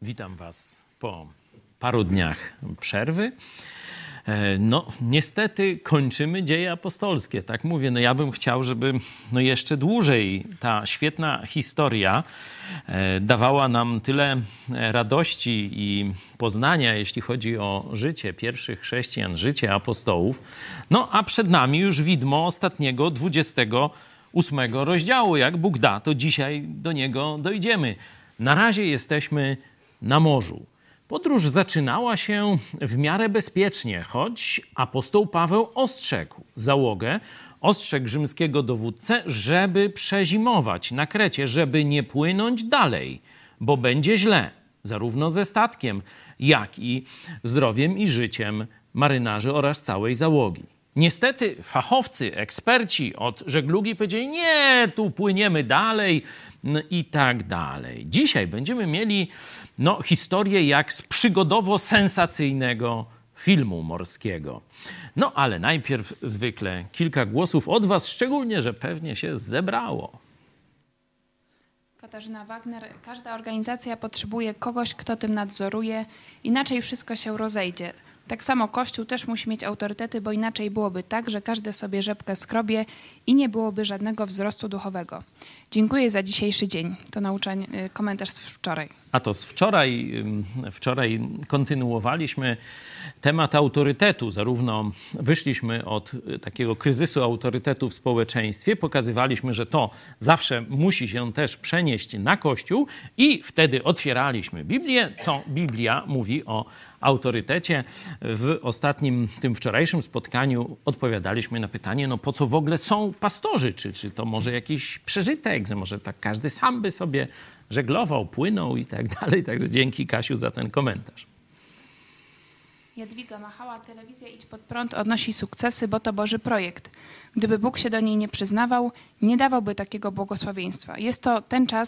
Witam Was po paru dniach przerwy. No, niestety kończymy dzieje apostolskie. Tak mówię, ja bym chciał, żeby jeszcze dłużej ta świetna historia dawała nam tyle radości i poznania, jeśli chodzi o życie pierwszych chrześcijan, życie apostołów. A przed nami już widmo ostatniego 28 rozdziału. Jak Bóg da, to dzisiaj do niego dojdziemy. Na razie jesteśmy na morzu. Podróż zaczynała się w miarę bezpiecznie, choć apostoł Paweł ostrzegł załogę, ostrzegł rzymskiego dowódcę, żeby przezimować na Krecie, żeby nie płynąć dalej, bo będzie źle, zarówno ze statkiem, jak i zdrowiem i życiem marynarzy oraz całej załogi. Niestety fachowcy, eksperci od żeglugi powiedzieli, nie, tu płyniemy dalej i tak dalej. Dzisiaj będziemy mieli historię jak z przygodowo-sensacyjnego filmu morskiego. Ale najpierw zwykle kilka głosów od Was, szczególnie, że pewnie się zebrało. Katarzyna Wagner. Każda organizacja potrzebuje kogoś, kto tym nadzoruje, inaczej wszystko się rozejdzie. Tak samo Kościół też musi mieć autorytety, bo inaczej byłoby tak, że każdy sobie rzepkę skrobie i nie byłoby żadnego wzrostu duchowego. Dziękuję za dzisiejszy dzień. To komentarz z wczoraj. A to z wczoraj kontynuowaliśmy temat autorytetu. Zarówno wyszliśmy od takiego kryzysu autorytetu w społeczeństwie, pokazywaliśmy, że to zawsze musi się też przenieść na Kościół i wtedy otwieraliśmy Biblię, co Biblia mówi o autorytecie. W ostatnim, tym wczorajszym spotkaniu odpowiadaliśmy na pytanie, po co w ogóle są pastorzy? Czy to może jakiś przeżytek, że może tak każdy sam by sobie żeglował, płynął i tak dalej. Także dzięki, Kasiu, za ten komentarz. Jadwiga Machała. Telewizja Idź Pod Prąd odnosi sukcesy, bo to Boży projekt. Gdyby Bóg się do niej nie przyznawał, nie dawałby takiego błogosławieństwa. Jest to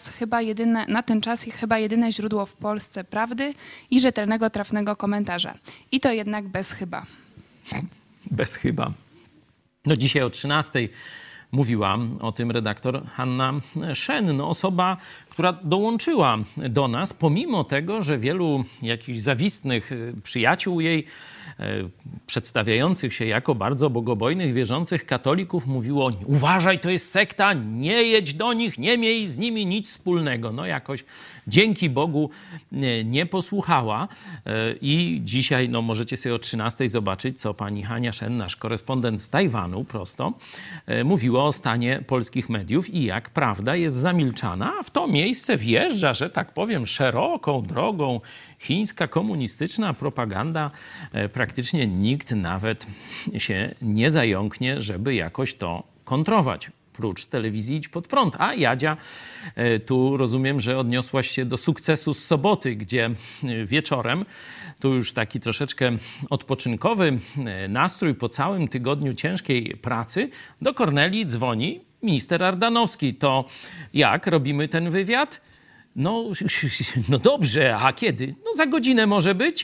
na ten czas chyba jedyne źródło w Polsce prawdy i rzetelnego, trafnego komentarza. I to jednak bez chyba. Bez chyba. Dzisiaj o 13:00 mówiła o tym redaktor Hanna Szen, osoba, która dołączyła do nas, pomimo tego, że wielu jakichś zawistnych przyjaciół jej, przedstawiających się jako bardzo bogobojnych, wierzących katolików, mówiło, uważaj, to jest sekta, nie jedź do nich, nie miej z nimi nic wspólnego. Jakoś dzięki Bogu nie posłuchała i dzisiaj możecie sobie o 13:00 zobaczyć, co pani Hania Szen, nasz korespondent z Tajwanu prosto, mówiła o stanie polskich mediów i jak prawda jest zamilczana, a w to miejsce wjeżdża, że tak powiem, szeroką drogą chińska komunistyczna propaganda. Praktycznie nikt nawet się nie zająknie, żeby jakoś to kontrować. Prócz telewizji Idź Pod Prąd. A Jadzia, tu rozumiem, że odniosłaś się do sukcesu z soboty, gdzie wieczorem, tu już taki troszeczkę odpoczynkowy nastrój po całym tygodniu ciężkiej pracy, do Kornelii dzwoni minister Ardanowski. To jak robimy ten wywiad? Dobrze, a kiedy? Za godzinę może być.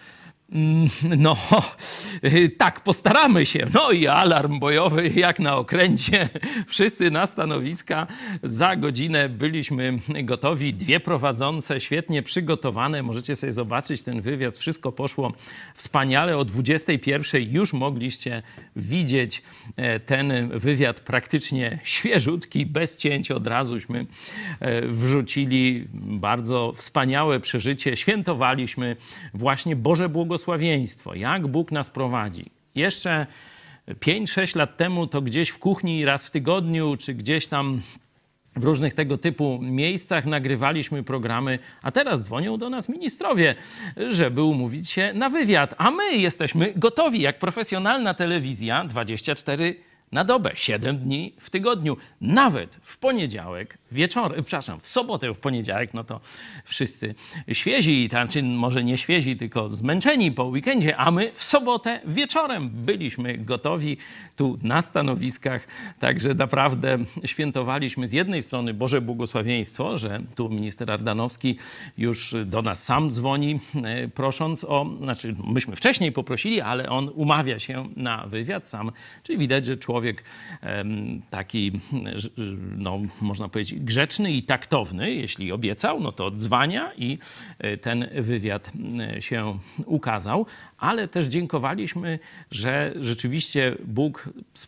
Tak, postaramy się. I alarm bojowy jak na okręcie. Wszyscy na stanowiska. Za godzinę byliśmy gotowi. Dwie prowadzące, świetnie przygotowane. Możecie sobie zobaczyć ten wywiad. Wszystko poszło wspaniale. O 21:00 już mogliście widzieć ten wywiad praktycznie świeżutki, bez cięć. Od razuśmy wrzucili bardzo wspaniałe przeżycie. Świętowaliśmy właśnie Boże błogosławieństwo. Jak Bóg nas prowadzi. Jeszcze 5-6 lat temu to gdzieś w kuchni raz w tygodniu, czy gdzieś tam w różnych tego typu miejscach nagrywaliśmy programy, a teraz dzwonią do nas ministrowie, żeby umówić się na wywiad. A my jesteśmy gotowi, jak profesjonalna telewizja, 24 na dobę, 7 dni w tygodniu. Nawet w poniedziałek wieczorem, w sobotę, w poniedziałek, to wszyscy świezi, znaczy może nie świezi, tylko zmęczeni po weekendzie, a my w sobotę wieczorem byliśmy gotowi tu na stanowiskach. Także naprawdę świętowaliśmy z jednej strony Boże błogosławieństwo, że tu minister Ardanowski już do nas sam dzwoni, prosząc myśmy wcześniej poprosili, ale on umawia się na wywiad sam, czyli widać, że człowiek taki, można powiedzieć, grzeczny i taktowny. Jeśli obiecał, no to odzwania i ten wywiad się ukazał. Ale też dziękowaliśmy, że rzeczywiście Bóg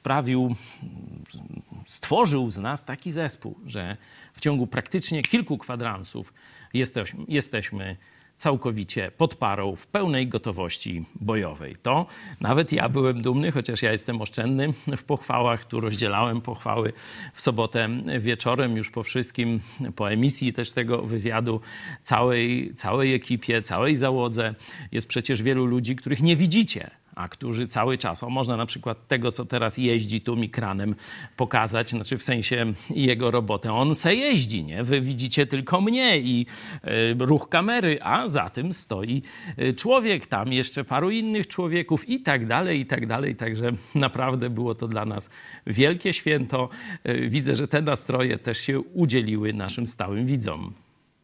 stworzył z nas taki zespół, że w ciągu praktycznie kilku kwadransów jesteśmy całkowicie pod parą, w pełnej gotowości bojowej. To nawet ja byłem dumny, chociaż ja jestem oszczędny w pochwałach. Tu rozdzielałem pochwały w sobotę wieczorem, już po wszystkim, po emisji też tego wywiadu, całej ekipie, całej załodze. Jest przecież wielu ludzi, których nie widzicie, a którzy cały czas, można na przykład tego, co teraz jeździ tu mikranem pokazać, znaczy w sensie jego robotę. On se jeździ, nie? Wy widzicie tylko mnie i ruch kamery, a za tym stoi człowiek, tam jeszcze paru innych człowieków i tak dalej, i tak dalej. Także naprawdę było to dla nas wielkie święto. Widzę, że te nastroje też się udzieliły naszym stałym widzom.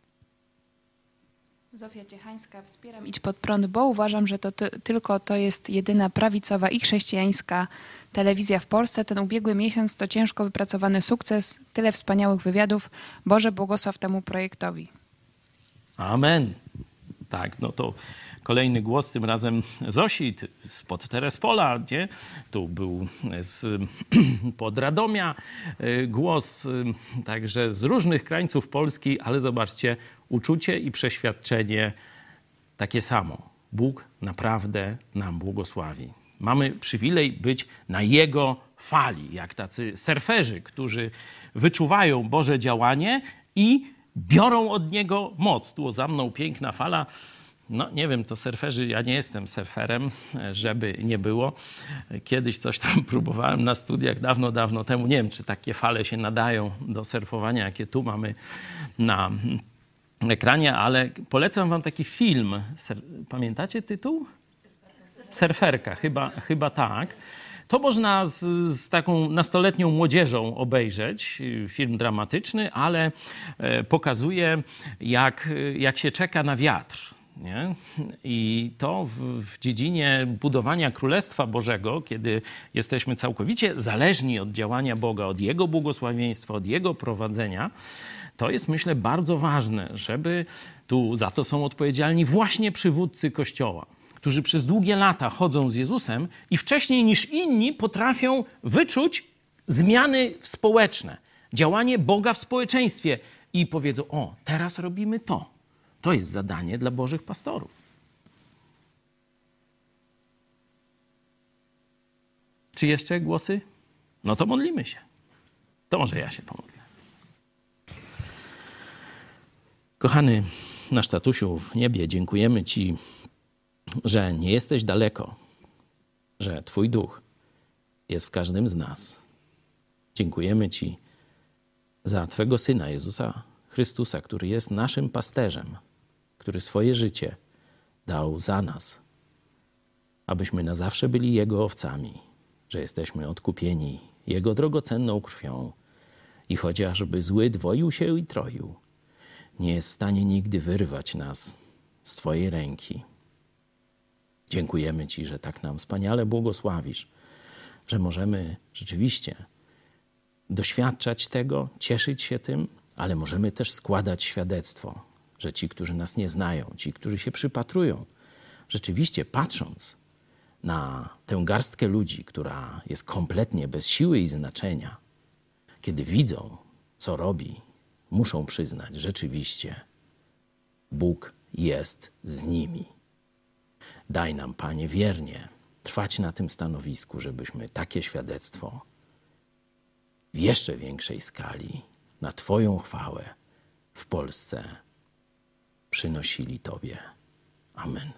Zofia Ciechańska, wspieram Idź Pod Prąd, bo uważam, że tylko to jest jedyna prawicowa i chrześcijańska telewizja w Polsce. Ten ubiegły miesiąc to ciężko wypracowany sukces, tyle wspaniałych wywiadów. Boże, błogosław temu projektowi. Amen. Tak, no to kolejny głos, tym razem Zosi spod Terespola, nie? Tu był pod Radomia głos, także z różnych krańców Polski, ale zobaczcie, uczucie i przeświadczenie takie samo. Bóg naprawdę nam błogosławi. Mamy przywilej być na Jego fali, jak tacy surferzy, którzy wyczuwają Boże działanie i biorą od Niego moc. Tu za mną piękna fala. No nie wiem, to surferzy, ja nie jestem surferem, żeby nie było. Kiedyś coś tam próbowałem na studiach dawno temu. Nie wiem, czy takie fale się nadają do surfowania, jakie tu mamy na ekranie, ale polecam wam taki film. Pamiętacie tytuł? Surferka, chyba tak. To można z taką nastoletnią młodzieżą obejrzeć. Film dramatyczny, ale pokazuje, jak się czeka na wiatr. Nie? I to w dziedzinie budowania Królestwa Bożego, kiedy jesteśmy całkowicie zależni od działania Boga, od Jego błogosławieństwa, od Jego prowadzenia, to jest, myślę, bardzo ważne, żeby za to są odpowiedzialni właśnie przywódcy Kościoła, którzy przez długie lata chodzą z Jezusem i wcześniej niż inni potrafią wyczuć zmiany społeczne, działanie Boga w społeczeństwie i powiedzą: o, teraz robimy to. To jest zadanie dla Bożych pastorów. Czy jeszcze głosy? No to modlimy się. To może ja się pomodlę. Kochany nasz tatusiu w niebie, dziękujemy Ci, że nie jesteś daleko, że Twój duch jest w każdym z nas. Dziękujemy Ci za Twego Syna Jezusa Chrystusa, który jest naszym pasterzem, który swoje życie dał za nas, abyśmy na zawsze byli Jego owcami, że jesteśmy odkupieni Jego drogocenną krwią i chociażby zły dwoił się i troił, nie jest w stanie nigdy wyrwać nas z Twojej ręki. Dziękujemy Ci, że tak nam wspaniale błogosławisz, że możemy rzeczywiście doświadczać tego, cieszyć się tym, ale możemy też składać świadectwo, że ci, którzy nas nie znają, ci, którzy się przypatrują, rzeczywiście patrząc na tę garstkę ludzi, która jest kompletnie bez siły i znaczenia, kiedy widzą, co robi, muszą przyznać, rzeczywiście Bóg jest z nimi. Daj nam, Panie, wiernie trwać na tym stanowisku, żebyśmy takie świadectwo w jeszcze większej skali na Twoją chwałę w Polsce przynosili Tobie. Amen.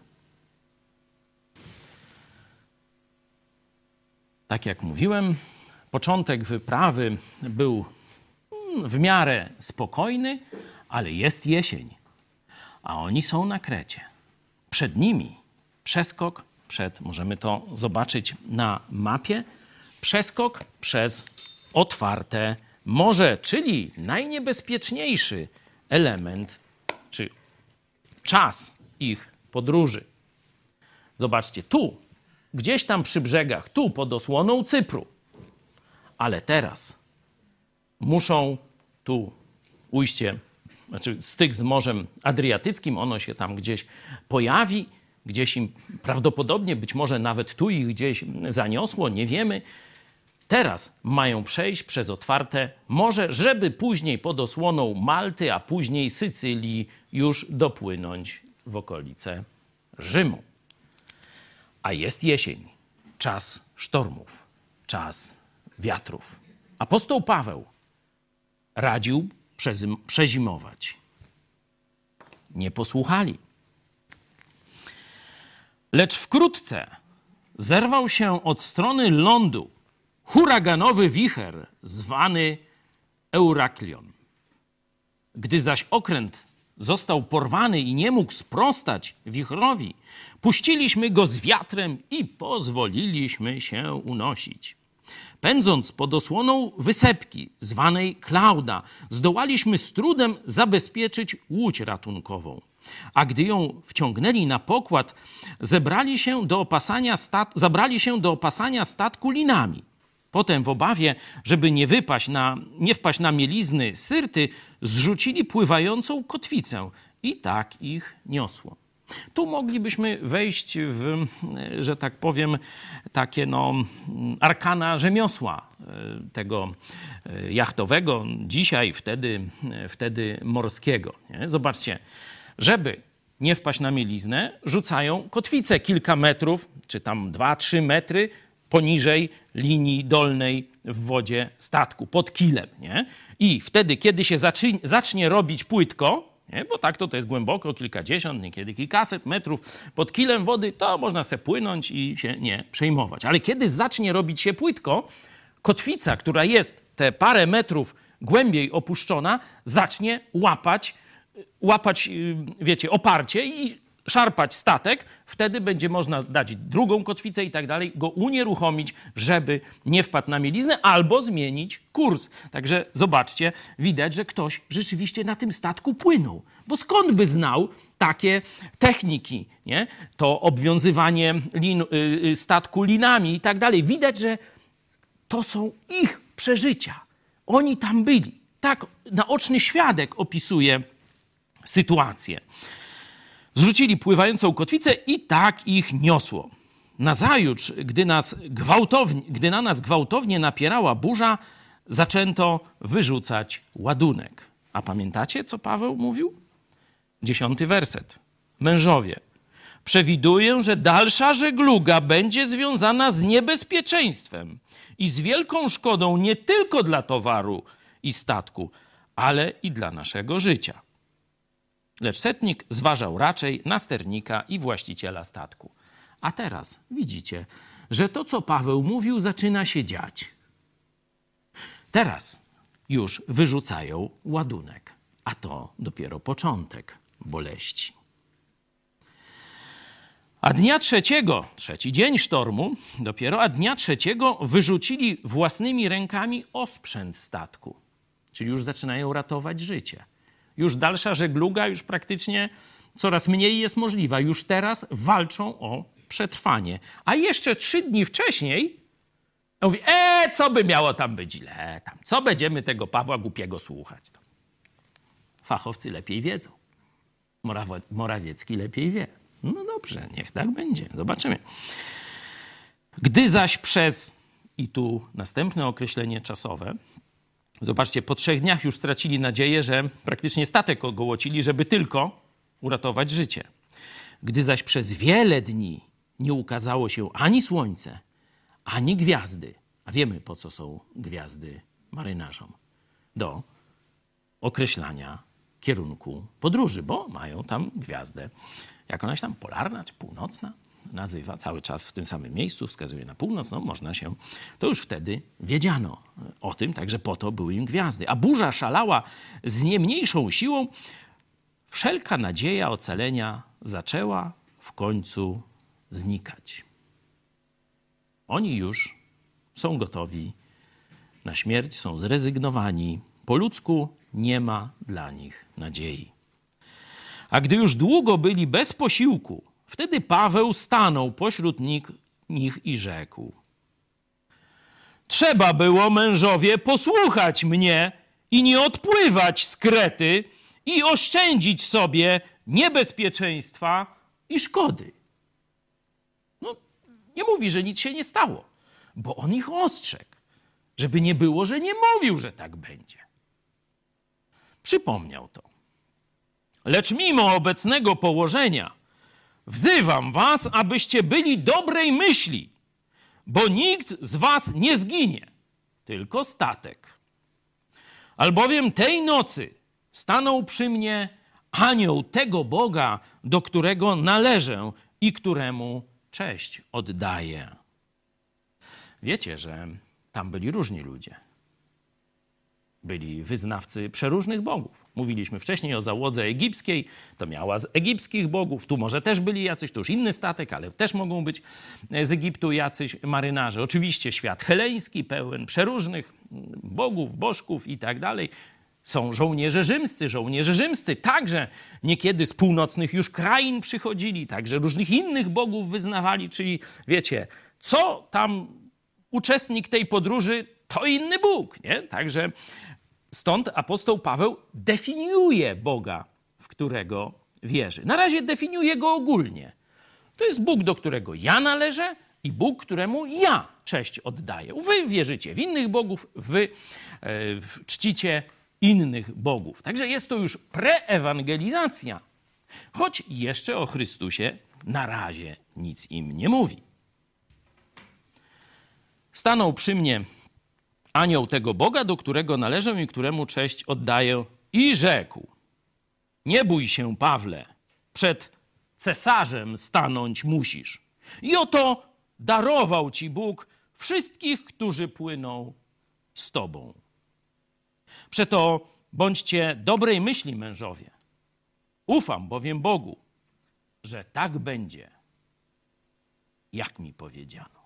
Tak jak mówiłem, początek wyprawy był w miarę spokojny, ale jest jesień, a oni są na Krecie. Przed nimi przeskok, możemy to zobaczyć na mapie, przeskok przez otwarte morze, czyli najniebezpieczniejszy element, czy czas ich podróży. Zobaczcie, tu, gdzieś tam przy brzegach, tu pod osłoną Cypru, ale teraz muszą tu ujście, znaczy styk z Morzem Adriatyckim, ono się tam gdzieś pojawi, gdzieś im prawdopodobnie, być może nawet tu ich gdzieś zaniosło, nie wiemy. Teraz mają przejść przez otwarte morze, żeby później pod osłoną Malty, a później Sycylii już dopłynąć w okolice Rzymu. A jest jesień, czas sztormów, czas wiatrów. Apostoł Paweł radził przezimować. Nie posłuchali. Lecz wkrótce zerwał się od strony lądu huraganowy wicher zwany Euraklion. Gdy zaś okręt został porwany i nie mógł sprostać wichrowi, puściliśmy go z wiatrem i pozwoliliśmy się unosić. Pędząc pod osłoną wysepki zwanej Klauda, zdołaliśmy z trudem zabezpieczyć łódź ratunkową. A gdy ją wciągnęli na pokład, zabrali się do opasania statku linami. Potem w obawie, żeby nie wpaść na mielizny Syrty, zrzucili pływającą kotwicę i tak ich niosło. Tu moglibyśmy wejść w, że tak powiem, takie arkana rzemiosła tego jachtowego, dzisiaj, wtedy morskiego. Nie? Zobaczcie, żeby nie wpaść na mieliznę, rzucają kotwicę kilka metrów, czy tam 2-3 metry poniżej linii dolnej w wodzie statku, pod kilem. Nie? I wtedy, kiedy się zacznie robić płytko, nie? Bo tak to jest głęboko, kilkadziesiąt, niekiedy kilkaset metrów pod kilem wody, to można sobie płynąć i się nie przejmować. Ale kiedy zacznie robić się płytko, kotwica, która jest te parę metrów głębiej opuszczona, zacznie łapać, wiecie, oparcie i szarpać statek, wtedy będzie można dać drugą kotwicę i tak dalej, go unieruchomić, żeby nie wpadł na mieliznę, albo zmienić kurs. Także zobaczcie, widać, że ktoś rzeczywiście na tym statku płynął. Bo skąd by znał takie techniki, nie? To obwiązywanie statku linami i tak dalej. Widać, że to są ich przeżycia. Oni tam byli. Tak naoczny świadek opisuje sytuację. Zrzucili pływającą kotwicę i tak ich niosło. Nazajutrz, gdy na nas gwałtownie napierała burza, zaczęto wyrzucać ładunek. A pamiętacie, co Paweł mówił? 10 werset. Mężowie, przewiduję, że dalsza żegluga będzie związana z niebezpieczeństwem i z wielką szkodą nie tylko dla towaru i statku, ale i dla naszego życia. Lecz setnik zważał raczej na sternika i właściciela statku. A teraz widzicie, że to, co Paweł mówił, zaczyna się dziać. Teraz już wyrzucają ładunek, a to dopiero początek boleści. A dnia trzeci dzień sztormu dopiero, a dnia trzeciego wyrzucili własnymi rękami osprzęt statku. Czyli już zaczynają ratować życie. Już dalsza żegluga, już praktycznie coraz mniej jest możliwa. Już teraz walczą o przetrwanie. A jeszcze 3 dni wcześniej mówi, co by miało tam być źle? Co będziemy tego Pawła głupiego słuchać? Fachowcy lepiej wiedzą. Morawiecki lepiej wie. No dobrze, niech tak będzie. Zobaczymy. Gdy zaś i tu następne określenie czasowe, zobaczcie, po 3 dniach już stracili nadzieję, że praktycznie statek ogołocili, żeby tylko uratować życie. Gdy zaś przez wiele dni nie ukazało się ani słońce, ani gwiazdy, a wiemy, po co są gwiazdy marynarzom, do określania kierunku podróży, bo mają tam gwiazdę, jak ona się tam polarna czy północna nazywa, cały czas w tym samym miejscu, wskazuje na północ, można się, to już wtedy wiedziano o tym, także po to były im gwiazdy. A burza szalała z nie mniejszą siłą, wszelka nadzieja ocalenia zaczęła w końcu znikać. Oni już są gotowi na śmierć, są zrezygnowani. Po ludzku nie ma dla nich nadziei. A gdy już długo byli bez posiłku, wtedy Paweł stanął pośród nich i rzekł: trzeba było, mężowie, posłuchać mnie i nie odpływać z Krety i oszczędzić sobie niebezpieczeństwa i szkody. No, nie mówi, że nic się nie stało, bo on ich ostrzegł, żeby nie było, że nie mówił, że tak będzie. Przypomniał to. Lecz mimo obecnego położenia wzywam was, abyście byli dobrej myśli, bo nikt z was nie zginie, tylko statek. Albowiem tej nocy stanął przy mnie anioł tego Boga, do którego należę i któremu cześć oddaję. Wiecie, że tam byli różni ludzie. Byli wyznawcy przeróżnych bogów. Mówiliśmy wcześniej o załodze egipskiej, to miała z egipskich bogów. Tu może też byli jacyś, to już inny statek, ale też mogą być z Egiptu jacyś marynarze. Oczywiście świat heleński, pełen przeróżnych bogów, bożków i tak dalej. Są żołnierze rzymscy także niekiedy z północnych już krain przychodzili, także różnych innych bogów wyznawali, czyli wiecie, co tam uczestnik tej podróży, to inny Bóg, nie? Także stąd apostoł Paweł definiuje Boga, w którego wierzy. Na razie definiuje go ogólnie. To jest Bóg, do którego ja należę i Bóg, któremu ja cześć oddaję. Wy wierzycie w innych bogów, wy czcicie innych bogów. Także jest to już preewangelizacja, choć jeszcze o Chrystusie na razie nic im nie mówi. Stanął przy mnie anioł tego Boga, do którego należę i któremu cześć oddaję, i rzekł: nie bój się, Pawle, przed cesarzem stanąć musisz. I oto darował ci Bóg wszystkich, którzy płyną z tobą. Przeto bądźcie dobrej myśli, mężowie. Ufam bowiem Bogu, że tak będzie, jak mi powiedziano.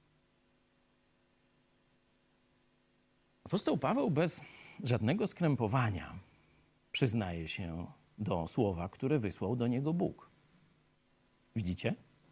Apostoł Paweł bez żadnego skrępowania przyznaje się do słowa, które wysłał do niego Bóg. Widzicie?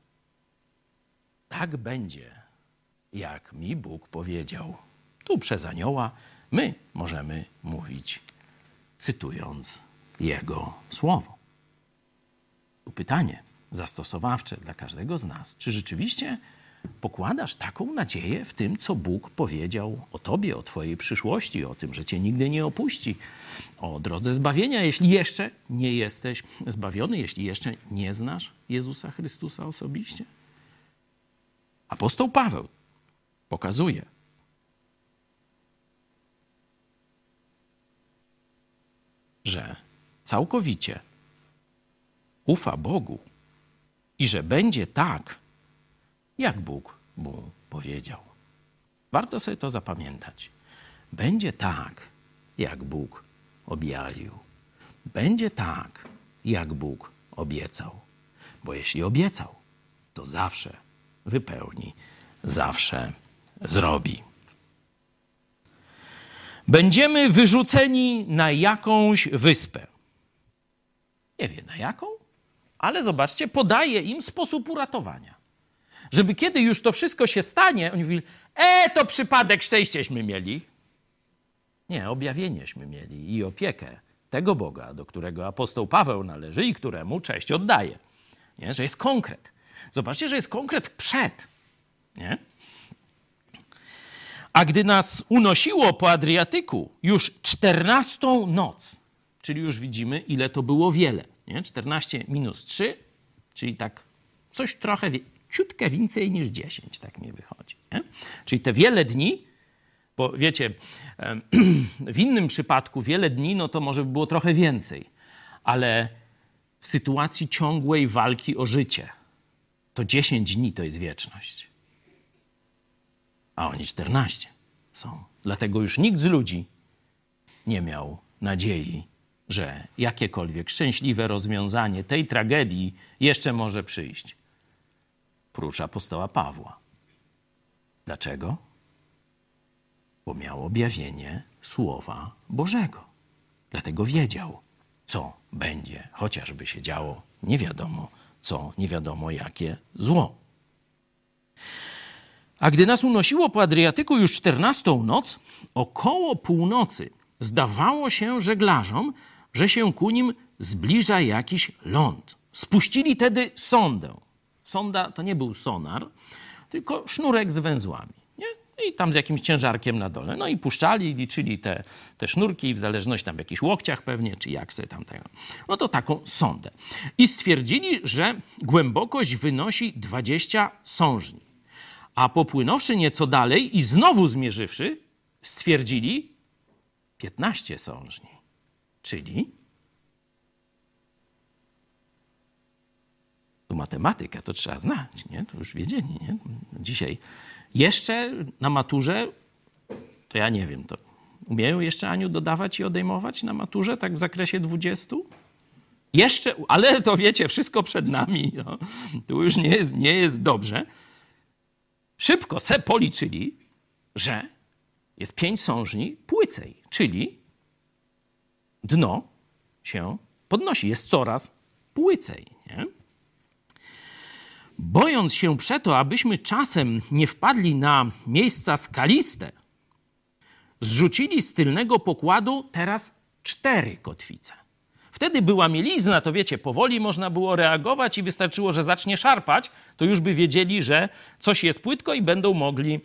Tak będzie, jak mi Bóg powiedział. Tu przez anioła my możemy mówić, cytując jego słowo. Tu pytanie zastosowawcze dla każdego z nas. Czy rzeczywiście pokładasz taką nadzieję w tym, co Bóg powiedział o tobie, o twojej przyszłości, o tym, że cię nigdy nie opuści, o drodze zbawienia, jeśli jeszcze nie jesteś zbawiony, jeśli jeszcze nie znasz Jezusa Chrystusa osobiście? Apostoł Paweł pokazuje, że całkowicie ufa Bogu i że będzie tak, jak Bóg mu powiedział. Warto sobie to zapamiętać. Będzie tak, jak Bóg objawił. Będzie tak, jak Bóg obiecał. Bo jeśli obiecał, to zawsze wypełni, zawsze zrobi. Będziemy wyrzuceni na jakąś wyspę. Nie wie na jaką, ale zobaczcie, podaje im sposób uratowania. Żeby kiedy już to wszystko się stanie, oni mówili, to przypadek, szczęścieśmy mieli. Nie, objawienieśmy mieli i opiekę tego Boga, do którego apostoł Paweł należy i któremu cześć oddaje. Nie? Że jest konkret. Zobaczcie, że jest konkret przed. Nie? A gdy nas unosiło po Adriatyku już 14. noc, czyli już widzimy, ile to było wiele. Nie? 14 minus 3, czyli tak coś trochę, ciutkę więcej niż 10, tak mi wychodzi. Nie? Czyli te wiele dni, bo wiecie, w innym przypadku wiele dni, no to może by było trochę więcej, ale w sytuacji ciągłej walki o życie, to 10 dni to jest wieczność. A oni 14 są. Dlatego już nikt z ludzi nie miał nadziei, że jakiekolwiek szczęśliwe rozwiązanie tej tragedii jeszcze może przyjść. Prócz apostoła Pawła. Dlaczego? Bo miał objawienie Słowa Bożego. Dlatego wiedział, co będzie, chociażby się działo nie wiadomo co, nie wiadomo jakie zło. A gdy nas unosiło po Adriatyku już 14. noc, około północy zdawało się żeglarzom, że się ku nim zbliża jakiś ląd. Spuścili tedy sondę. Sonda to nie był sonar, tylko sznurek z węzłami. Nie? I tam z jakimś ciężarkiem na dole. No i puszczali, liczyli te sznurki w zależności tam w jakichś łokciach pewnie, czy jak sobie tam tego. No to taką sondę. I stwierdzili, że głębokość wynosi 20 sążni. A popłynąwszy nieco dalej i znowu zmierzywszy, stwierdzili 15 sążni. Czyli tu matematykę to trzeba znać, nie? To już wiedzieli, nie? Dzisiaj jeszcze na maturze, to ja nie wiem, to umieją jeszcze, Aniu, dodawać i odejmować na maturze, tak w zakresie 20? Jeszcze, ale to wiecie, wszystko przed nami, no. Tu już nie jest dobrze. Szybko se policzyli, że jest 5 sążni płycej, czyli dno się podnosi, jest coraz płycej, nie? Bojąc się przeto, abyśmy czasem nie wpadli na miejsca skaliste, zrzucili z tylnego pokładu teraz 4 kotwice. Wtedy była mielizna, to wiecie, powoli można było reagować i wystarczyło, że zacznie szarpać, to już by wiedzieli, że coś jest płytko i będą mogli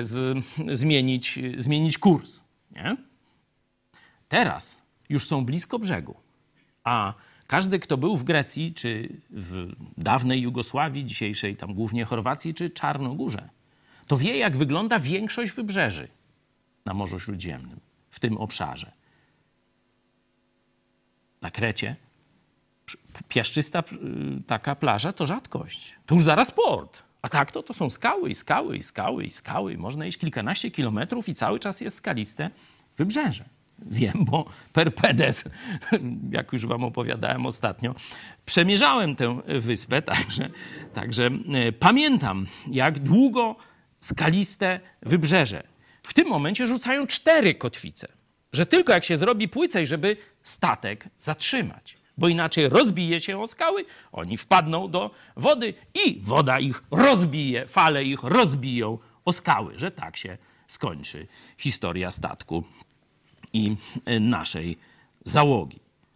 zmienić kurs. Nie? Teraz już są blisko brzegu, a każdy, kto był w Grecji, czy w dawnej Jugosławii, dzisiejszej tam głównie Chorwacji, czy Czarnogórze, to wie, jak wygląda większość wybrzeży na Morzu Śródziemnym, w tym obszarze. Na Krecie piaszczysta taka plaża to rzadkość. To już zaraz port. A tak to są skały i skały i skały i skały. Można iść kilkanaście kilometrów i cały czas jest skaliste wybrzeże. Wiem, bo per pedes, jak już wam opowiadałem ostatnio, przemierzałem tę wyspę, także pamiętam, jak długo skaliste wybrzeże. W tym momencie rzucają 4 kotwice, że tylko jak się zrobi płycej, żeby statek zatrzymać, bo inaczej rozbije się o skały, oni wpadną do wody i woda ich rozbije, fale ich rozbiją o skały, że tak się skończy historia statku i naszej załogi.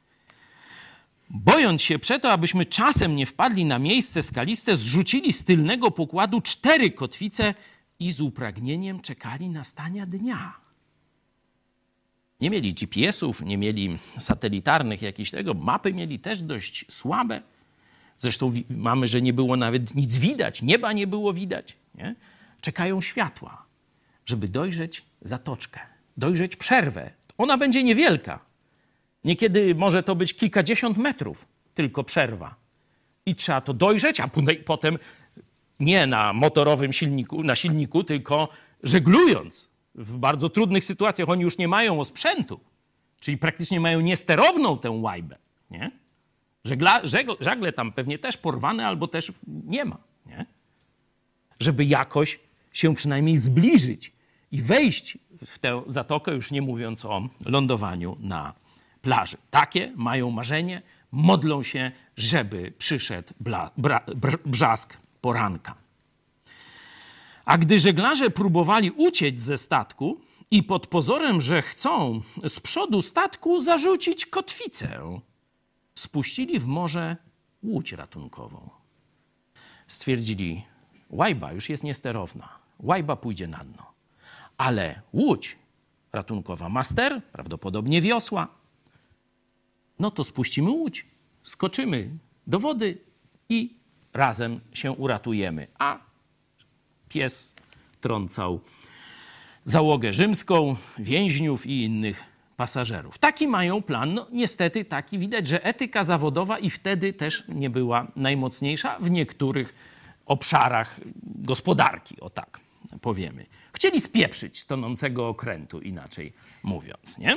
Bojąc się przeto, abyśmy czasem nie wpadli na miejsce skaliste, zrzucili z tylnego pokładu 4 kotwice i z upragnieniem czekali nastania dnia. Nie mieli GPS-ów, nie mieli satelitarnych jakichś tego, mapy mieli też dość słabe. Zresztą mamy, że nie było nawet nic widać, nieba nie było widać. Nie? Czekają światła, żeby dojrzeć zatoczkę, dojrzeć przerwę. Ona będzie niewielka. Niekiedy może to być kilkadziesiąt metrów tylko przerwa. I trzeba to dojrzeć, a potem nie na motorowym silniku, tylko żeglując w bardzo trudnych sytuacjach. Oni już nie mają osprzętu, czyli praktycznie mają niesterowną tę łajbę. Nie? Żagle tam pewnie też porwane albo też nie ma. Nie? Żeby jakoś się przynajmniej zbliżyć i wejść w tę zatokę, już nie mówiąc o lądowaniu na plaży. Takie mają marzenie, modlą się, żeby przyszedł brzask poranka. A gdy żeglarze próbowali uciec ze statku i pod pozorem, że chcą z przodu statku zarzucić kotwicę, spuścili w morze łódź ratunkową. Stwierdzili, łajba już jest niesterowna, łajba pójdzie na dno. Ale łódź ratunkowa ma ster, prawdopodobnie wiosła, no to spuścimy łódź, skoczymy do wody i razem się uratujemy. A pies trącał załogę rzymską, więźniów i innych pasażerów. Taki mają plan. No, niestety taki widać, że etyka zawodowa i wtedy też nie była najmocniejsza w niektórych obszarach gospodarki, o tak powiemy. Chcieli spieprzyć z tonącego okrętu, inaczej mówiąc, nie?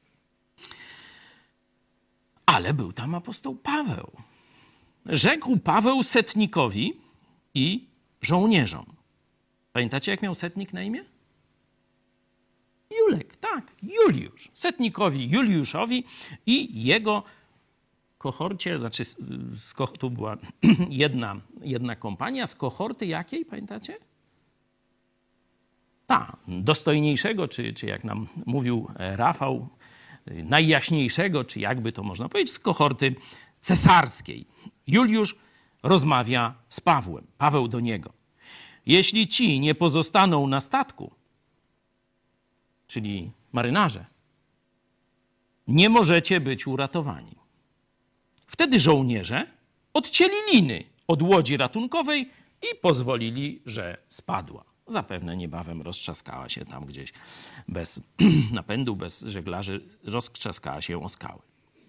Ale był tam apostoł Paweł. Rzekł Paweł setnikowi i żołnierzom. Pamiętacie, jak miał setnik na imię? Julek, tak, Juliusz. Setnikowi Juliuszowi i jego kohorcie, znaczy tu była jedna kompania, z kohorty jakiej, pamiętacie? Dostojniejszego, czy jak nam mówił Rafał, najjaśniejszego, czy jakby to można powiedzieć, z kohorty cesarskiej. Juliusz rozmawia z Pawłem. Paweł do niego. Jeśli ci nie pozostaną na statku, czyli marynarze, nie możecie być uratowani. Wtedy żołnierze odcięli liny od łodzi ratunkowej i pozwolili, że spadła. Zapewne niebawem roztrzaskała się tam gdzieś bez napędu, bez żeglarzy, roztrzaskała się o skały.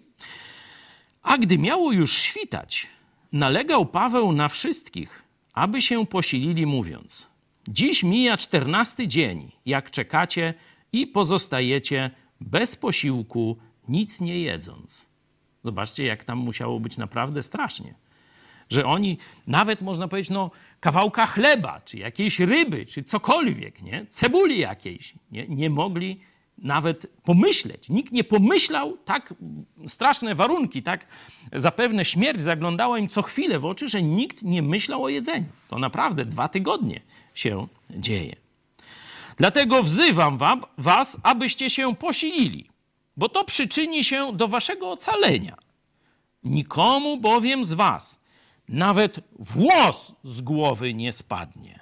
A gdy miało już świtać, nalegał Paweł na wszystkich, aby się posilili, mówiąc: dziś mija 14 dzień, jak czekacie i pozostajecie bez posiłku, nic nie jedząc. Zobaczcie, jak tam musiało być naprawdę strasznie. Że oni nawet, można powiedzieć, kawałka chleba, czy jakiejś ryby, czy cokolwiek, nie? Cebuli jakiejś, nie mogli nawet pomyśleć. Nikt nie pomyślał, tak straszne warunki, tak zapewne śmierć zaglądała im co chwilę w oczy, że nikt nie myślał o jedzeniu. To naprawdę 2 tygodnie się dzieje. Dlatego wzywam was, abyście się posilili, bo to przyczyni się do waszego ocalenia. Nikomu bowiem z was nawet włos z głowy nie spadnie.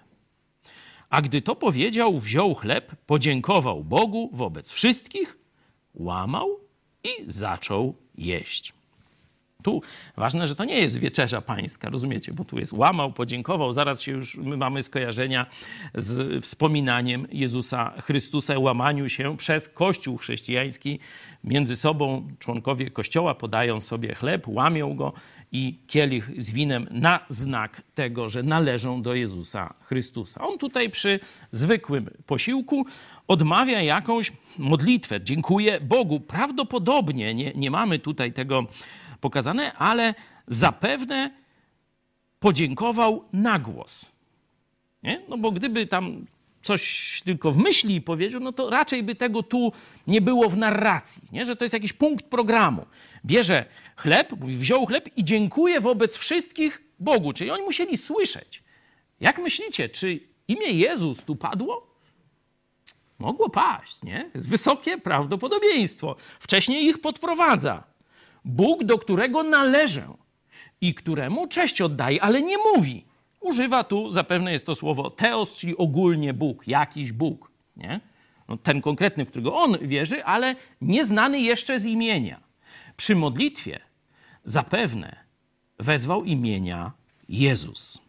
A gdy to powiedział, wziął chleb, podziękował Bogu wobec wszystkich, łamał i zaczął jeść. Tu ważne, że to nie jest wieczerza pańska, rozumiecie? Bo tu jest łamał, podziękował. Zaraz się już my mamy skojarzenia z wspominaniem Jezusa Chrystusa, łamaniu się przez Kościół chrześcijański. Między sobą członkowie Kościoła podają sobie chleb, łamią go i kielich z winem na znak tego, że należą do Jezusa Chrystusa. On tutaj przy zwykłym posiłku odmawia jakąś modlitwę. Dziękuję Bogu. Prawdopodobnie, nie mamy tutaj tego pokazane, ale zapewne podziękował na głos. Nie? No bo gdyby tam coś tylko w myśli powiedział, no to raczej by tego tu nie było w narracji, nie? Że to jest jakiś punkt programu. Bierze chleb, mówi, wziął chleb i dziękuję wobec wszystkich Bogu. Czyli oni musieli słyszeć. Jak myślicie, czy imię Jezus tu padło? Mogło paść, nie? Jest wysokie prawdopodobieństwo. Wcześniej ich podprowadza. Bóg, do którego należę i któremu cześć oddaje, ale nie mówi. Używa tu, zapewne jest to słowo teos, czyli ogólnie Bóg, jakiś Bóg. Nie? No, ten konkretny, w którego on wierzy, ale nieznany jeszcze z imienia. Przy modlitwie zapewne wezwał imienia Jezus.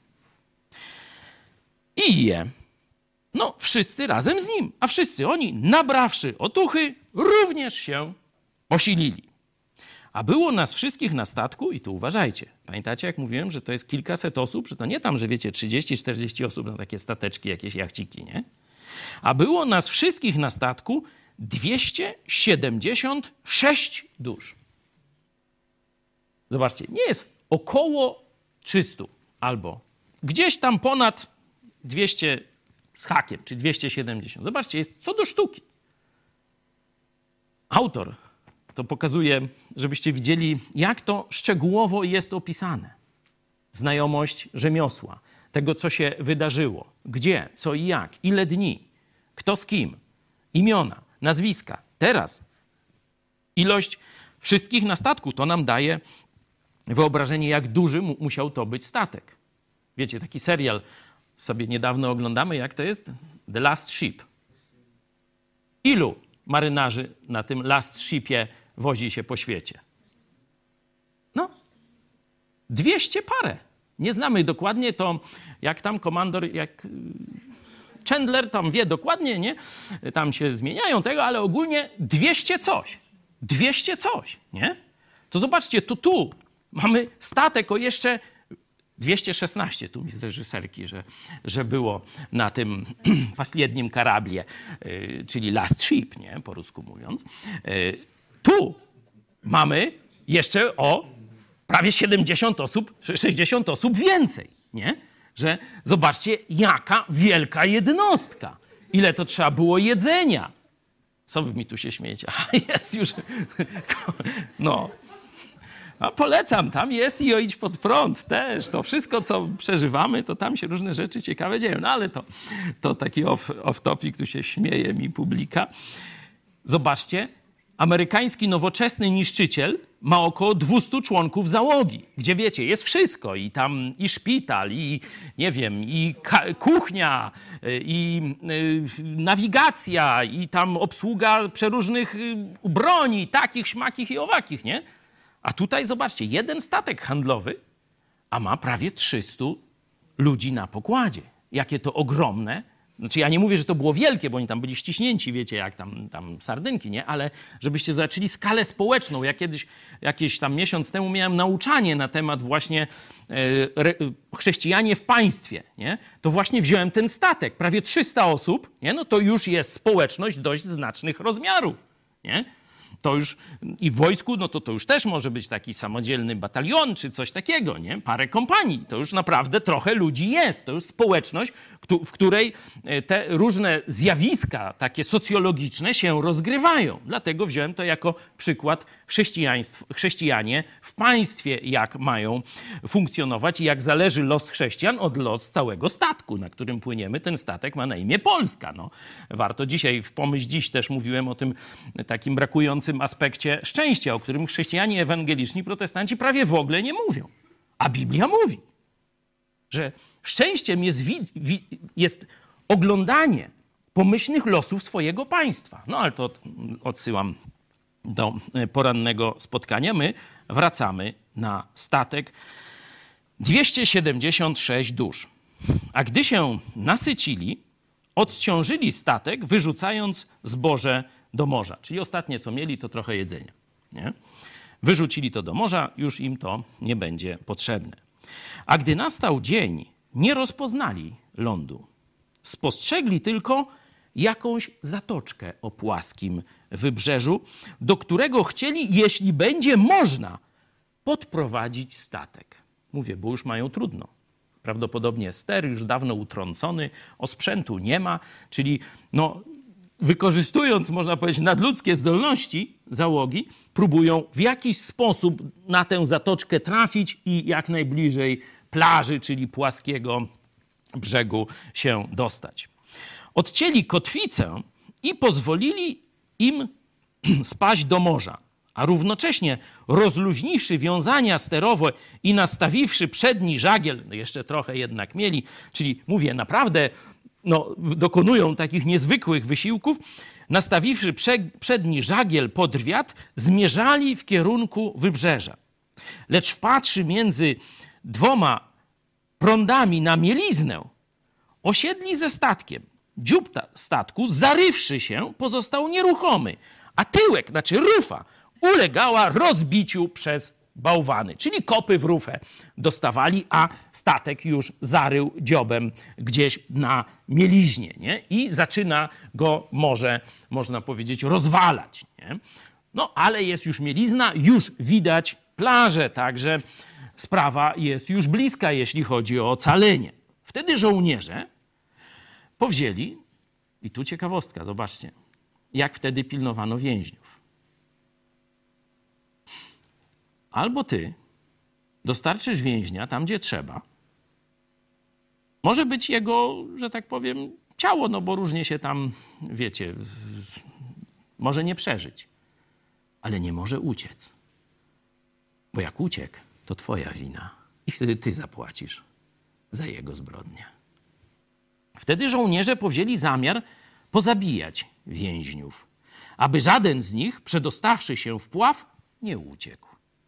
I je. No, wszyscy razem z nim, a wszyscy oni, nabrawszy otuchy, również się posilili. A było nas wszystkich na statku i tu uważajcie. Pamiętacie, jak mówiłem, że to jest kilkaset osób? Że to nie tam, że wiecie, 30-40 osób na takie stateczki, jakieś jachciki, nie? A było nas wszystkich na statku 276 dusz. Zobaczcie, nie jest około 300 albo gdzieś tam ponad 200 z hakiem, czy 270. Zobaczcie, jest co do sztuki. Autor to pokazuje, żebyście widzieli, jak to szczegółowo jest opisane. Znajomość rzemiosła, tego, co się wydarzyło, gdzie, co i jak, ile dni, kto z kim, imiona, nazwiska. Teraz ilość wszystkich na statku, to nam daje wyobrażenie, jak duży musiał to być statek. Wiecie, taki serial sobie niedawno oglądamy, jak to jest? The Last Ship. Ilu marynarzy na tym Last Shipie wozi się po świecie? No, 200 parę. Nie znamy dokładnie to, jak tam komandor, jak Chandler tam wie dokładnie, nie? Tam się zmieniają tego, ale ogólnie 200 coś. 200 coś, nie? To zobaczcie, to tu mamy statek o jeszcze 216, tu mi z reżyserki, że było na tym последнем karablie, czyli Last Ship, nie? Po rusku mówiąc. Tu mamy jeszcze o prawie 70 osób, 60 osób więcej, nie? Że zobaczcie, jaka wielka jednostka. Ile to trzeba było jedzenia. Co wy mi tu się śmiejecie? A jest już... No... A polecam, tam jest i o Idź Pod Prąd też. To wszystko, co przeżywamy, to tam się różne rzeczy ciekawe dzieją. No ale to taki off-topic, tu się śmieje mi publika. Zobaczcie, amerykański nowoczesny niszczyciel ma około 200 członków załogi, gdzie wiecie, jest wszystko i tam i szpital, i nie wiem, i kuchnia, i nawigacja, i tam obsługa przeróżnych broni, takich, śmakich i owakich, nie? A tutaj zobaczcie, jeden statek handlowy, a ma prawie 300 ludzi na pokładzie. Jakie to ogromne. Znaczy ja nie mówię, że to było wielkie, bo oni tam byli ściśnięci, wiecie, jak tam sardynki, nie? Ale żebyście zobaczyli skalę społeczną. Ja kiedyś, jakiś tam miesiąc temu miałem nauczanie na temat właśnie chrześcijanie w państwie, nie? To właśnie wziąłem ten statek, prawie 300 osób, nie? No to już jest społeczność dość znacznych rozmiarów, nie? To już i w wojsku, no to już też może być taki samodzielny batalion czy coś takiego, nie? Parę kompanii. To już naprawdę trochę ludzi jest. To już społeczność, w której te różne zjawiska takie socjologiczne się rozgrywają. Dlatego wziąłem to jako przykład chrześcijanie w państwie, jak mają funkcjonować i jak zależy los chrześcijan od los całego statku, na którym płyniemy. Ten statek ma na imię Polska. No, warto dzisiaj, w Pomyśl Dziś też mówiłem o tym takim brakującym aspekcie szczęścia, o którym chrześcijanie ewangeliczni, protestanci prawie w ogóle nie mówią. A Biblia mówi, że szczęściem jest oglądanie pomyślnych losów swojego państwa. No ale to odsyłam do porannego spotkania. My wracamy na statek. 276 dusz. A gdy się nasycili, odciążyli statek, wyrzucając zboże do morza. Czyli ostatnie, co mieli, to trochę jedzenia. Nie? Wyrzucili to do morza, już im to nie będzie potrzebne. A gdy nastał dzień, nie rozpoznali lądu. Spostrzegli tylko jakąś zatoczkę o płaskim wybrzeżu, do którego chcieli, jeśli będzie można, podprowadzić statek. Mówię, bo już mają trudno. Prawdopodobnie ster już dawno utrącony, osprzętu nie ma, czyli wykorzystując, można powiedzieć, nadludzkie zdolności załogi, próbują w jakiś sposób na tę zatoczkę trafić i jak najbliżej plaży, czyli płaskiego brzegu się dostać. Odcięli kotwicę i pozwolili im spaść do morza, a równocześnie rozluźniwszy wiązania sterowe i nastawiwszy przedni żagiel, jeszcze trochę jednak mieli, czyli mówię, naprawdę dokonują takich niezwykłych wysiłków, nastawiwszy przedni żagiel pod wiatr, zmierzali w kierunku wybrzeża. Lecz wpatrzy między dwoma prądami na mieliznę, osiedli ze statkiem. Dziób statku, zarywszy się, pozostał nieruchomy, a tyłek, znaczy rufa, ulegała rozbiciu przez bałwany, czyli kopy w rufę dostawali, a statek już zarył dziobem gdzieś na mieliźnie, nie? I zaczyna go morze, można powiedzieć, rozwalać, nie? No, ale jest już mielizna, już widać plażę, także sprawa jest już bliska, jeśli chodzi o ocalenie. Wtedy żołnierze powzięli, i tu ciekawostka, zobaczcie, jak wtedy pilnowano więźniów. Albo ty dostarczysz więźnia tam, gdzie trzeba. Może być jego, że tak powiem, ciało, no bo różnie się tam, wiecie, może nie przeżyć. Ale nie może uciec. Bo jak uciekł, to twoja wina. I wtedy ty zapłacisz za jego zbrodnię. Wtedy żołnierze powzięli zamiar pozabijać więźniów, aby żaden z nich, przedostawszy się w pław, nie uciekł.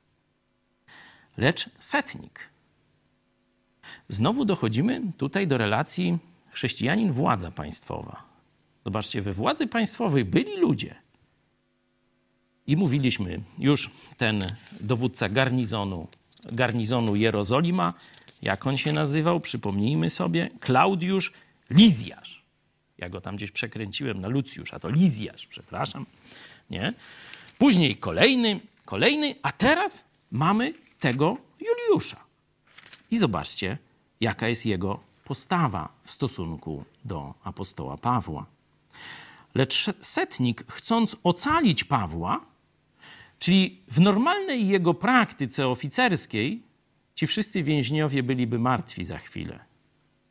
Lecz setnik. Znowu dochodzimy tutaj do relacji chrześcijanin-władza państwowa. Zobaczcie, we władzy państwowej byli ludzie. I mówiliśmy już, ten dowódca garnizonu Jerozolima, jak on się nazywał, przypomnijmy sobie, Klaudiusz Lizjasz. Ja go tam gdzieś przekręciłem na Lucjusz, a to Lizjasz, przepraszam. Nie? Później kolejny, a teraz mamy tego Juliusza. I zobaczcie, jaka jest jego postawa w stosunku do apostoła Pawła. Lecz setnik, chcąc ocalić Pawła, czyli w normalnej jego praktyce oficerskiej, ci wszyscy więźniowie byliby martwi za chwilę,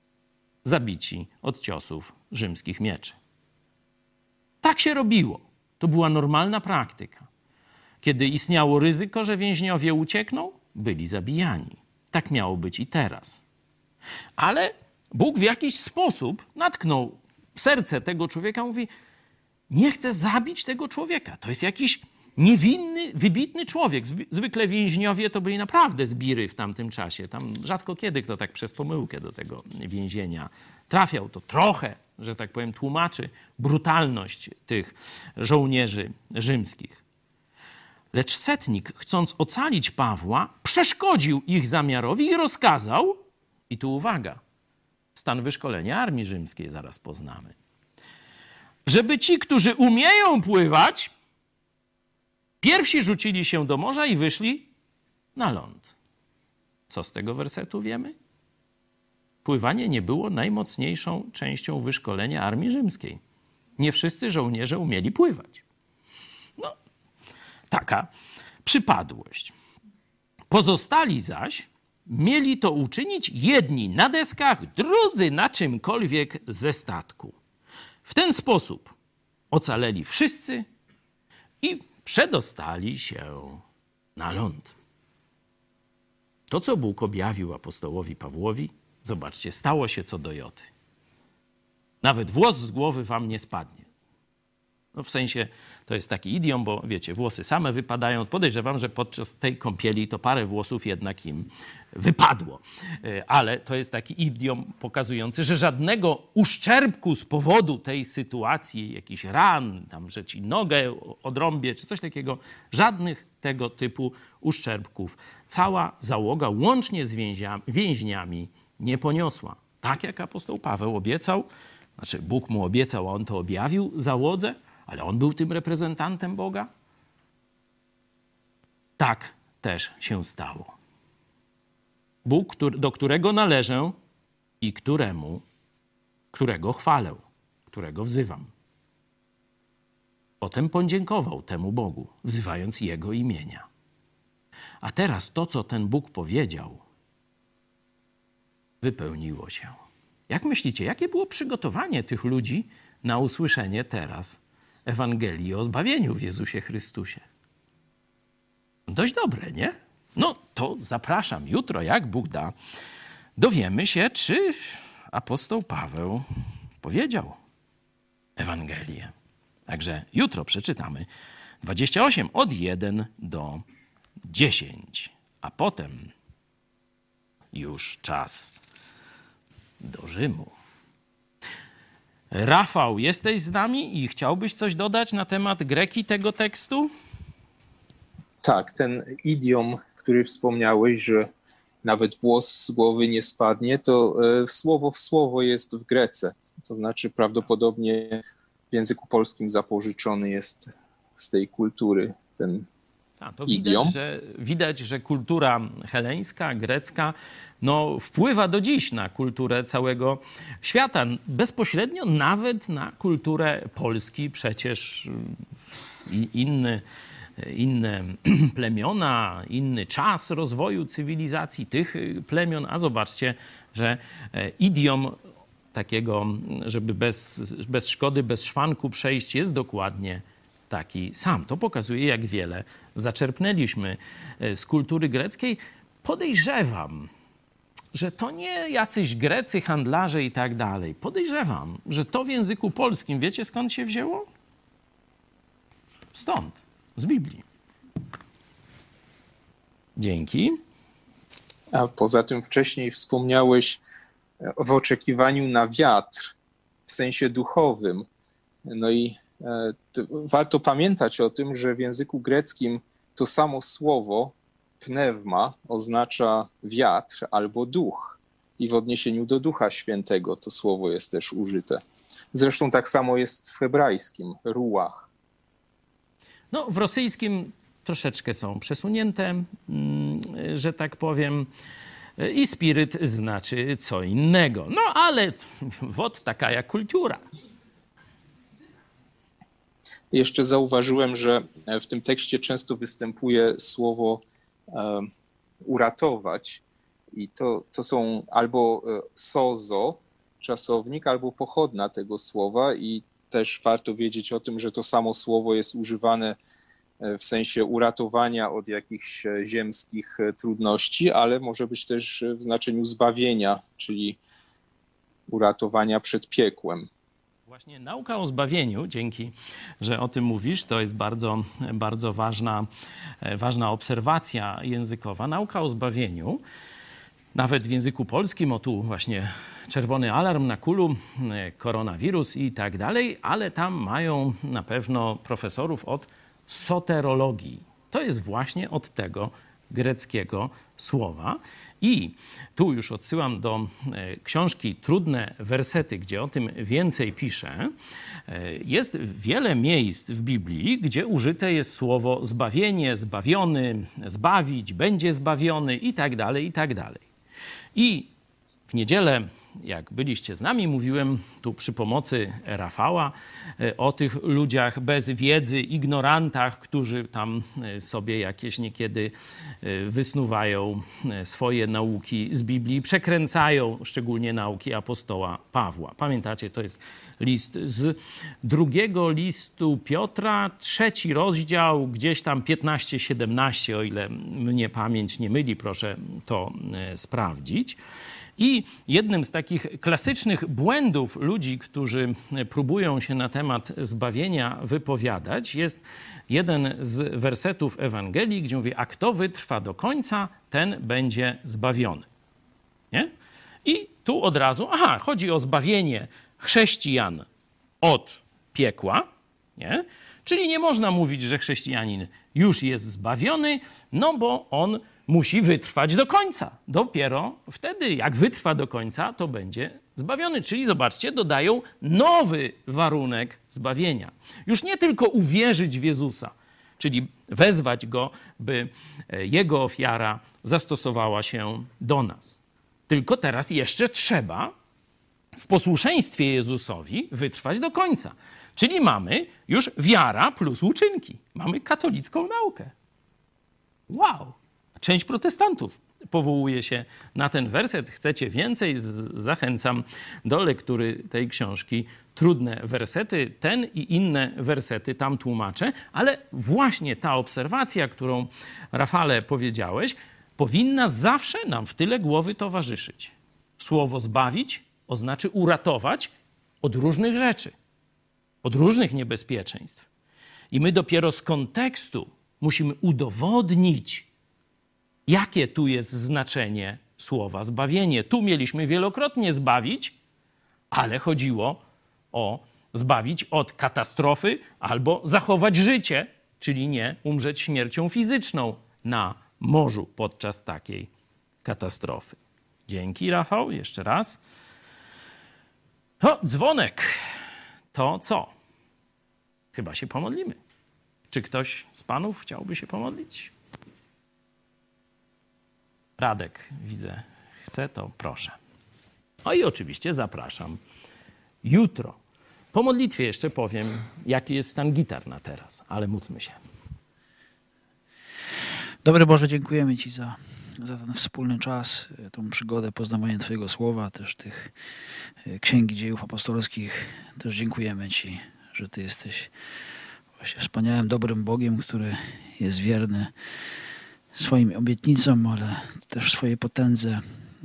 zabici od ciosów rzymskich mieczy. Tak się robiło. To była normalna praktyka. Kiedy istniało ryzyko, że więźniowie uciekną, byli zabijani. Tak miało być i teraz. Ale Bóg w jakiś sposób natknął serce tego człowieka, mówi: nie chcę zabić tego człowieka. To jest jakiś niewinny, wybitny człowiek. Zwykle więźniowie to byli naprawdę zbiry w tamtym czasie. Tam rzadko kiedy kto tak przez pomyłkę do tego więzienia trafiał. To trochę, że tak powiem, tłumaczy brutalność tych żołnierzy rzymskich. Lecz setnik, chcąc ocalić Pawła, przeszkodził ich zamiarowi i rozkazał, i tu uwaga, stan wyszkolenia armii rzymskiej zaraz poznamy, żeby ci, którzy umieją pływać, pierwsi rzucili się do morza i wyszli na ląd. Co z tego wersetu wiemy? Pływanie nie było najmocniejszą częścią wyszkolenia armii rzymskiej. Nie wszyscy żołnierze umieli pływać. No, taka przypadłość. Pozostali zaś mieli to uczynić jedni na deskach, drudzy na czymkolwiek ze statku. W ten sposób ocaleli wszyscy i przedostali się na ląd. To, co Bóg objawił apostołowi Pawłowi, zobaczcie, stało się co do joty. Nawet włos z głowy wam nie spadnie. No w sensie, to jest taki idiom, bo wiecie, włosy same wypadają. Podejrzewam, że podczas tej kąpieli to parę włosów jednak im wypadło. Ale to jest taki idiom pokazujący, że żadnego uszczerbku z powodu tej sytuacji, jakichś ran, tam, że ci nogę odrąbię, czy coś takiego, żadnych tego typu uszczerbków cała załoga, łącznie z więźniami, nie poniosła. Tak jak apostoł Paweł obiecał, znaczy Bóg mu obiecał, a on to objawił załodze, ale on był tym reprezentantem Boga. Tak też się stało. Bóg, do którego należę i którego chwalę, którego wzywam. Potem podziękował temu Bogu, wzywając Jego imienia. A teraz to, co ten Bóg powiedział, wypełniło się. Jak myślicie, jakie było przygotowanie tych ludzi na usłyszenie teraz Ewangelii o zbawieniu w Jezusie Chrystusie? Dość dobre, nie? No to zapraszam jutro, jak Bóg da. Dowiemy się, czy apostoł Paweł powiedział Ewangelię. Także jutro przeczytamy 28 od 1 do 10, a potem już czas do Rzymu. Rafał, jesteś z nami i chciałbyś coś dodać na temat greki tego tekstu? Tak, ten idiom, który wspomniałeś, że nawet włos z głowy nie spadnie, to słowo w słowo jest w Grece. To znaczy prawdopodobnie w języku polskim zapożyczony jest z tej kultury ten to idiom. Widać, że kultura heleńska, grecka, no, wpływa do dziś na kulturę całego świata. Bezpośrednio nawet na kulturę Polski. Przecież inne plemiona, inny czas rozwoju cywilizacji tych plemion. A zobaczcie, że idiom takiego, żeby bez szkody, bez szwanku przejść, jest dokładnie taki sam. To pokazuje, jak wiele zaczerpnęliśmy z kultury greckiej. Podejrzewam, że to nie jacyś Grecy, handlarze i tak dalej. Podejrzewam, że to w języku polskim, wiecie skąd się wzięło? Stąd, z Biblii. Dzięki. A poza tym wcześniej wspomniałeś w oczekiwaniu na wiatr w sensie duchowym. No i warto pamiętać o tym, że w języku greckim to samo słowo pneuma oznacza wiatr albo duch. I w odniesieniu do Ducha Świętego to słowo jest też użyte. Zresztą tak samo jest w hebrajskim, ruach. No, w rosyjskim troszeczkę są przesunięte, że tak powiem, i spiryt znaczy co innego. No, ale wot taka jak kultura. Jeszcze zauważyłem, że w tym tekście często występuje słowo uratować i to są albo sozo, czasownik, albo pochodna tego słowa i też warto wiedzieć o tym, że to samo słowo jest używane w sensie uratowania od jakichś ziemskich trudności, ale może być też w znaczeniu zbawienia, czyli uratowania przed piekłem. Właśnie nauka o zbawieniu, dzięki, że o tym mówisz, to jest bardzo, bardzo ważna obserwacja językowa. Nauka o zbawieniu, nawet w języku polskim, o tu właśnie czerwony alarm na kulu, koronawirus i tak dalej, ale tam mają na pewno profesorów od soterologii. To jest właśnie od tego greckiego słowa. I tu już odsyłam do książki Trudne wersety, gdzie o tym więcej pisze. Jest wiele miejsc w Biblii, gdzie użyte jest słowo zbawienie, zbawiony, zbawić, będzie zbawiony i tak dalej, i tak dalej. I w niedzielę, jak byliście z nami, mówiłem tu przy pomocy Rafała o tych ludziach bez wiedzy, ignorantach, którzy tam sobie jakieś niekiedy wysnuwają swoje nauki z Biblii, przekręcają szczególnie nauki apostoła Pawła. Pamiętacie, to jest list z drugiego listu Piotra, 3 rozdział, gdzieś tam 15-17, o ile mnie pamięć nie myli, proszę to sprawdzić. I jednym z takich klasycznych błędów ludzi, którzy próbują się na temat zbawienia wypowiadać, jest jeden z wersetów Ewangelii, gdzie mówi: a kto wytrwa do końca, ten będzie zbawiony. Nie? I tu od razu, chodzi o zbawienie chrześcijan od piekła, nie? Czyli nie można mówić, że chrześcijanin już jest zbawiony, no bo on musi wytrwać do końca. Dopiero wtedy, jak wytrwa do końca, to będzie zbawiony. Czyli zobaczcie, dodają nowy warunek zbawienia. Już nie tylko uwierzyć w Jezusa, czyli wezwać Go, by Jego ofiara zastosowała się do nas. Tylko teraz jeszcze trzeba w posłuszeństwie Jezusowi wytrwać do końca. Czyli mamy już wiara plus uczynki. Mamy katolicką naukę. Wow! Część protestantów powołuje się na ten werset. Chcecie więcej? Zachęcam do lektury tej książki. Trudne wersety. Ten i inne wersety tam tłumaczę. Ale właśnie ta obserwacja, którą, Rafale, powiedziałeś, powinna zawsze nam w tyle głowy towarzyszyć. Słowo zbawić oznacza uratować od różnych rzeczy, od różnych niebezpieczeństw. I my dopiero z kontekstu musimy udowodnić, jakie tu jest znaczenie słowa zbawienie. Tu mieliśmy wielokrotnie zbawić, ale chodziło o zbawić od katastrofy albo zachować życie, czyli nie umrzeć śmiercią fizyczną na morzu podczas takiej katastrofy. Dzięki, Rafał, jeszcze raz. Dzwonek. To co? Chyba się pomodlimy. Czy ktoś z panów chciałby się pomodlić? Radek, widzę, chce, to proszę. No i oczywiście zapraszam jutro. Po modlitwie jeszcze powiem, jaki jest stan gitar na teraz, ale módlmy się. Dobry Boże, dziękujemy Ci za ten wspólny czas, tą przygodę poznawania Twojego Słowa, też tych Księgi Dziejów Apostolskich. Też dziękujemy Ci, że Ty jesteś właśnie wspaniałym, dobrym Bogiem, który jest wierny swoim obietnicom, ale też swojej potędze.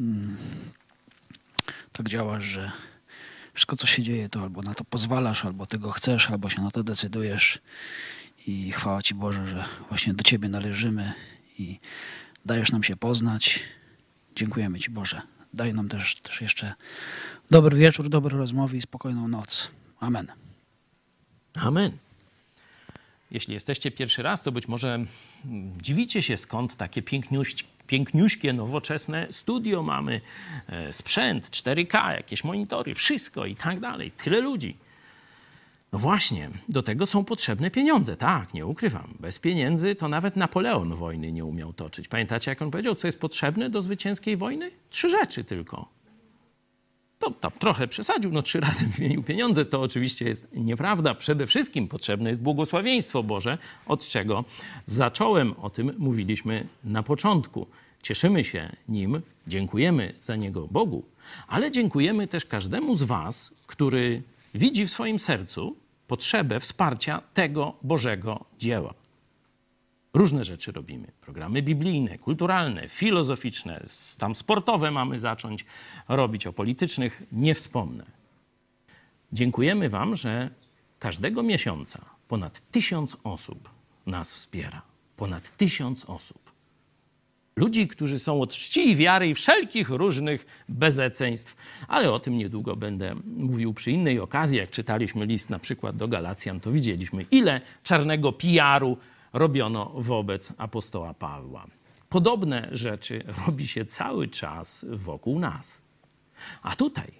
Tak działasz, że wszystko, co się dzieje, to albo na to pozwalasz, albo tego chcesz, albo się na to decydujesz. I chwała Ci, Boże, że właśnie do Ciebie należymy i dajesz nam się poznać. Dziękujemy Ci, Boże. Daj nam też jeszcze dobry wieczór, dobre rozmowy i spokojną noc. Amen. Amen. Jeśli jesteście pierwszy raz, to być może dziwicie się, skąd takie piękniuśkie, nowoczesne studio mamy, sprzęt, 4K, jakieś monitory, wszystko i tak dalej. Tyle ludzi. No właśnie, do tego są potrzebne pieniądze. Tak, nie ukrywam. Bez pieniędzy to nawet Napoleon wojny nie umiał toczyć. Pamiętacie, jak on powiedział, co jest potrzebne do zwycięskiej wojny? 3 rzeczy tylko. To tam trochę przesadził, 3 razy wymienił pieniądze. To oczywiście jest nieprawda. Przede wszystkim potrzebne jest błogosławieństwo Boże, od czego zacząłem. O tym mówiliśmy na początku. Cieszymy się nim, dziękujemy za niego Bogu, ale dziękujemy też każdemu z was, który widzi w swoim sercu potrzebę wsparcia tego Bożego dzieła. Różne rzeczy robimy. Programy biblijne, kulturalne, filozoficzne, tam sportowe mamy zacząć robić, o politycznych nie wspomnę. Dziękujemy wam, że każdego miesiąca ponad 1000 osób nas wspiera. Ponad 1000 osób. Ludzi, którzy są od czci i wiary i wszelkich różnych bezeceństw. Ale o tym niedługo będę mówił przy innej okazji. Jak czytaliśmy list na przykład do Galacjan, to widzieliśmy, ile czarnego PR-u robiono wobec apostoła Pawła. Podobne rzeczy robi się cały czas wokół nas. A tutaj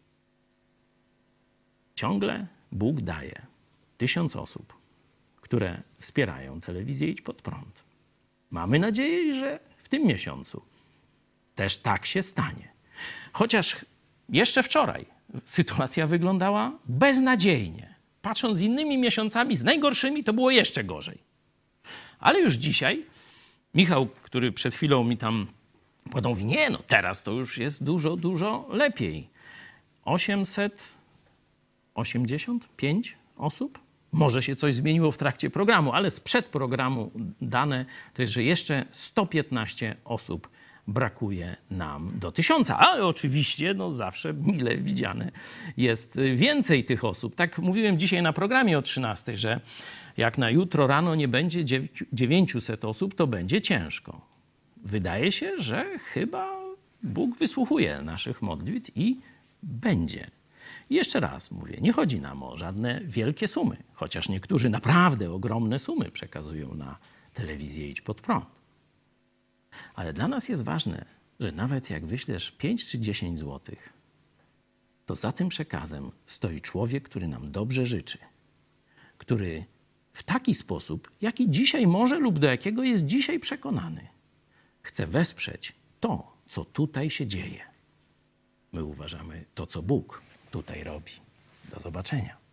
ciągle Bóg daje 1000 osób, które wspierają telewizję Idź Pod Prąd. Mamy nadzieję, że w tym miesiącu też tak się stanie. Chociaż jeszcze wczoraj sytuacja wyglądała beznadziejnie. Patrząc z innymi miesiącami, z najgorszymi, to było jeszcze gorzej. Ale już dzisiaj Michał, który przed chwilą mi tam podał, mówi, nie, no teraz to już jest dużo, dużo lepiej. 885 osób? Może się coś zmieniło w trakcie programu, ale sprzed programu dane to jest, że jeszcze 115 osób brakuje nam do 1000. Ale oczywiście no zawsze mile widziane jest więcej tych osób. Tak mówiłem dzisiaj na programie o 13, że jak na jutro rano nie będzie 900 osób, to będzie ciężko. Wydaje się, że chyba Bóg wysłuchuje naszych modlitw i będzie. I jeszcze raz mówię, nie chodzi nam o żadne wielkie sumy, chociaż niektórzy naprawdę ogromne sumy przekazują na telewizję Idź Pod Prąd. Ale dla nas jest ważne, że nawet jak wyślesz 5 czy 10 złotych, to za tym przekazem stoi człowiek, który nam dobrze życzy, który w taki sposób, jaki dzisiaj może lub do jakiego jest dzisiaj przekonany, chce wesprzeć to, co tutaj się dzieje. My uważamy to, co Bóg tutaj robi. Do zobaczenia.